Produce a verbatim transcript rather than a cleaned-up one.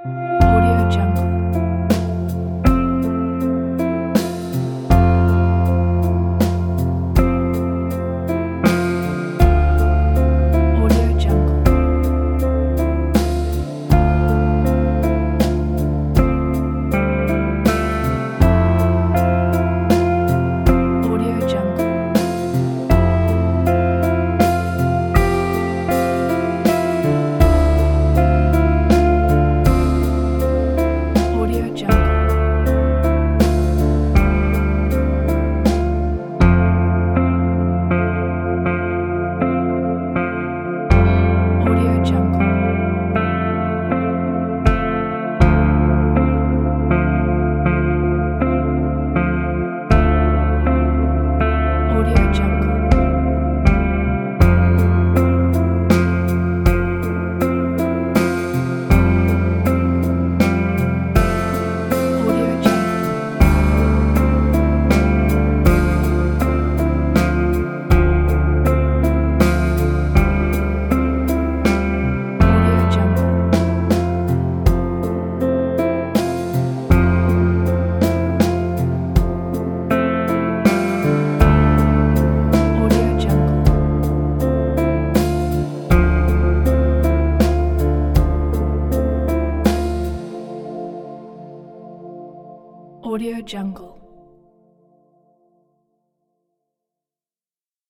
Audio Jungle. Audio Jungle. Audio Jungle. Audio Jungle. Audio Jungle. Audio Jungle. Audio Jungle. Audio Jungle. Audio Jungle. Audio Jungle.